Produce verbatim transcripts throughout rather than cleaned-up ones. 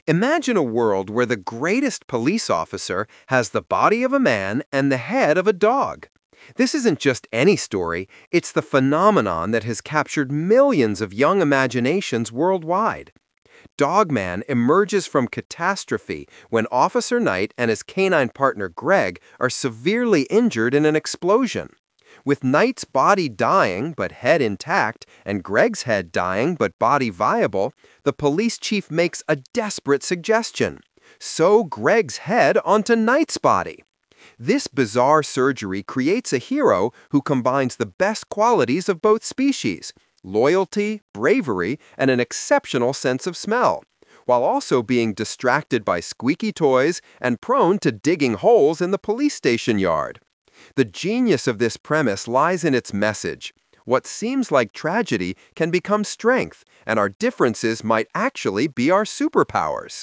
Imagine a world where the greatest police officer has the body of a man and the head of a dog. This isn't just any story, it's the phenomenon that has captured millions of young imaginations worldwide. Dogman emerges from catastrophe when Officer Knight and his canine partner Greg are severely injured in an explosion. With Knight's body dying but head intact and Greg's head dying but body viable, the police chief makes a desperate suggestion: sew Greg's head onto Knight's body. This bizarre surgery creates a hero who combines the best qualities of both species: loyalty, bravery, and an exceptional sense of smell, while also being distracted by squeaky toys and prone to digging holes in the police station yard. The genius of this premise lies in its message. What seems like tragedy can become strength, and our differences might actually be our superpowers.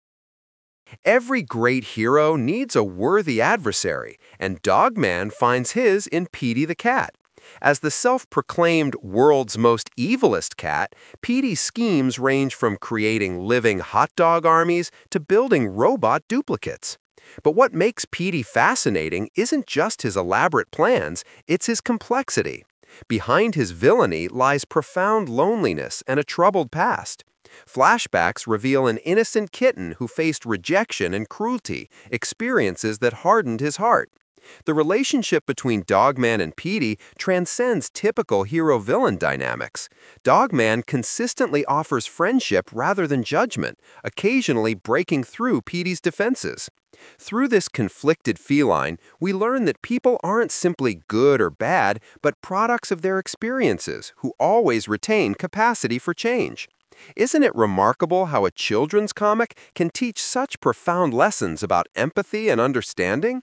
Every great hero needs a worthy adversary, and Dogman finds his in Petey the cat. As the self-proclaimed world's most evilest cat, Petey's schemes range from creating living hot dog armies to building robot duplicates. But what makes Petey fascinating isn't just his elaborate plans, it's his complexity. Behind his villainy lies profound loneliness and a troubled past. Flashbacks reveal an innocent kitten who faced rejection and cruelty, experiences that hardened his heart. The relationship between Dogman and Petey transcends typical hero-villain dynamics. Dogman consistently offers friendship rather than judgment, occasionally breaking through Petey's defenses. Through this conflicted feline, we learn that people aren't simply good or bad, but products of their experiences, who always retain capacity for change. Isn't it remarkable how a children's comic can teach such profound lessons about empathy and understanding?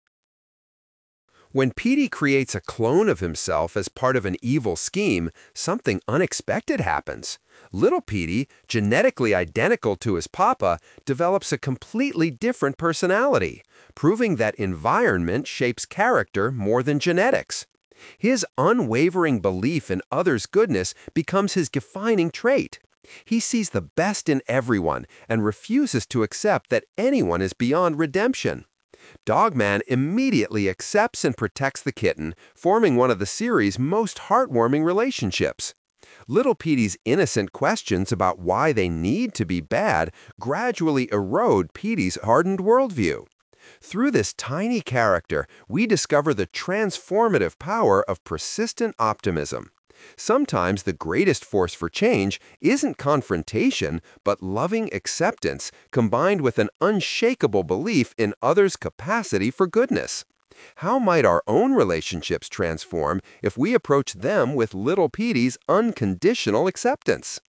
When Petey creates a clone of himself as part of an evil scheme, something unexpected happens. Little Petey, genetically identical to his papa, develops a completely different personality, proving that environment shapes character more than genetics. His unwavering belief in others' goodness becomes his defining trait. He sees the best in everyone and refuses to accept that anyone is beyond redemption. Dogman immediately accepts and protects the kitten, forming one of the series' most heartwarming relationships. Little Petey's innocent questions about why they need to be bad gradually erode Petey's hardened worldview. Through this tiny character, we discover the transformative power of persistent optimism. Sometimes the greatest force for change isn't confrontation, but loving acceptance combined with an unshakable belief in others' capacity for goodness. How might our own relationships transform if we approach them with little Petey's unconditional acceptance?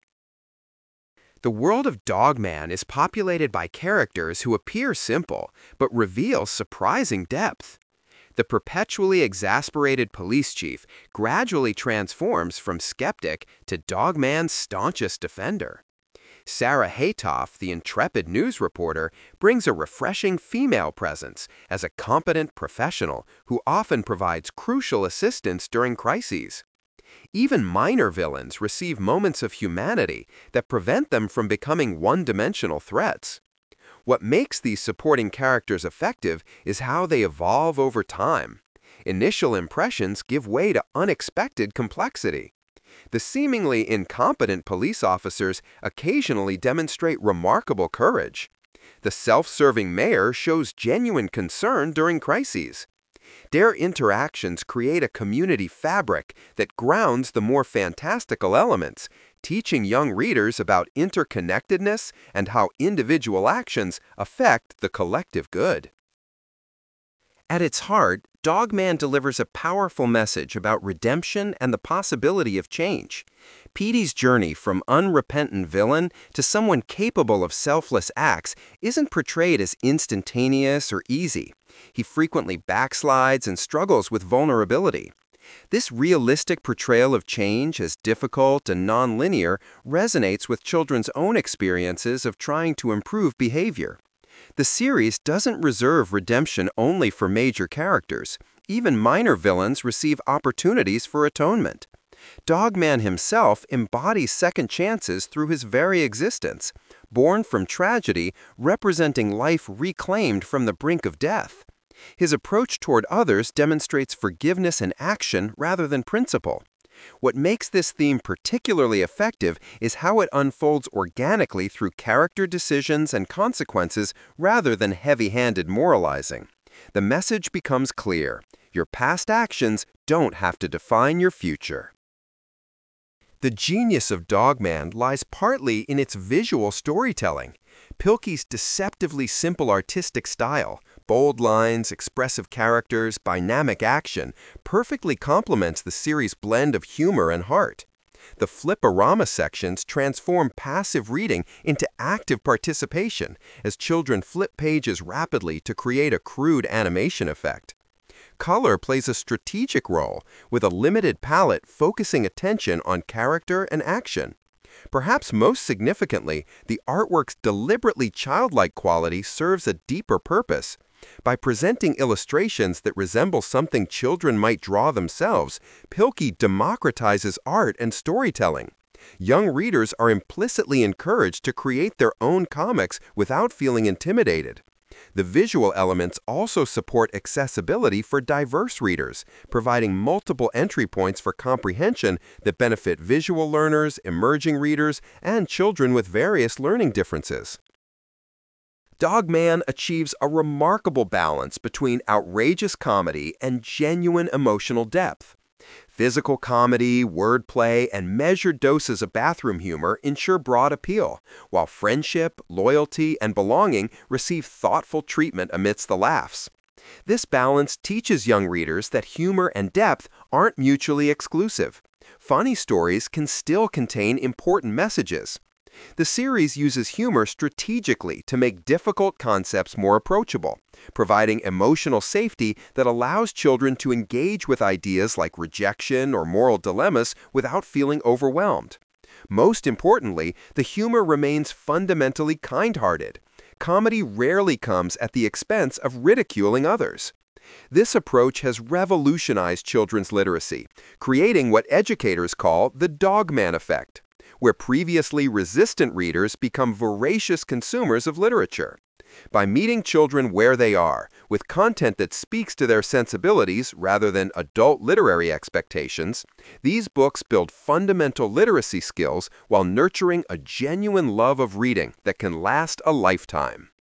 The world of Dogman is populated by characters who appear simple, but reveal surprising depth. The perpetually exasperated police chief gradually transforms from skeptic to Dogman's staunchest defender. Sarah Haytoff, the intrepid news reporter, brings a refreshing female presence as a competent professional who often provides crucial assistance during crises. Even minor villains receive moments of humanity that prevent them from becoming one-dimensional threats. What makes these supporting characters effective is how they evolve over time. Initial impressions give way to unexpected complexity. The seemingly incompetent police officers occasionally demonstrate remarkable courage. The self-serving mayor shows genuine concern during crises. Their interactions create a community fabric that grounds the more fantastical elements, teaching young readers about interconnectedness and how individual actions affect the collective good. At its heart, Dogman delivers a powerful message about redemption and the possibility of change. Petey's journey from unrepentant villain to someone capable of selfless acts isn't portrayed as instantaneous or easy. He frequently backslides and struggles with vulnerability. This realistic portrayal of change as difficult and non-linear resonates with children's own experiences of trying to improve behavior. The series doesn't reserve redemption only for major characters. Even minor villains receive opportunities for atonement. Dog Man himself embodies second chances through his very existence, born from tragedy, representing life reclaimed from the brink of death. His approach toward others demonstrates forgiveness and action rather than principle. What makes this theme particularly effective is how it unfolds organically through character decisions and consequences rather than heavy-handed moralizing. The message becomes clear: your past actions don't have to define your future. The genius of Dog Man lies partly in its visual storytelling. Pilkey's deceptively simple artistic style, bold lines, expressive characters, dynamic action, perfectly complements the series' blend of humor and heart. The flip-orama sections transform passive reading into active participation as children flip pages rapidly to create a crude animation effect. Color plays a strategic role, with a limited palette focusing attention on character and action. Perhaps most significantly, the artwork's deliberately childlike quality serves a deeper purpose. By presenting illustrations that resemble something children might draw themselves, Pilkey democratizes art and storytelling. Young readers are implicitly encouraged to create their own comics without feeling intimidated. The visual elements also support accessibility for diverse readers, providing multiple entry points for comprehension that benefit visual learners, emerging readers, and children with various learning differences. Dog Man achieves a remarkable balance between outrageous comedy and genuine emotional depth. Physical comedy, wordplay, and measured doses of bathroom humor ensure broad appeal, while friendship, loyalty, and belonging receive thoughtful treatment amidst the laughs. This balance teaches young readers that humor and depth aren't mutually exclusive. Funny stories can still contain important messages. The series uses humor strategically to make difficult concepts more approachable, providing emotional safety that allows children to engage with ideas like rejection or moral dilemmas without feeling overwhelmed. Most importantly, the humor remains fundamentally kind-hearted. Comedy rarely comes at the expense of ridiculing others. This approach has revolutionized children's literacy, creating what educators call the Dog Man effect, where previously resistant readers become voracious consumers of literature. By meeting children where they are, with content that speaks to their sensibilities rather than adult literary expectations, these books build fundamental literacy skills while nurturing a genuine love of reading that can last a lifetime.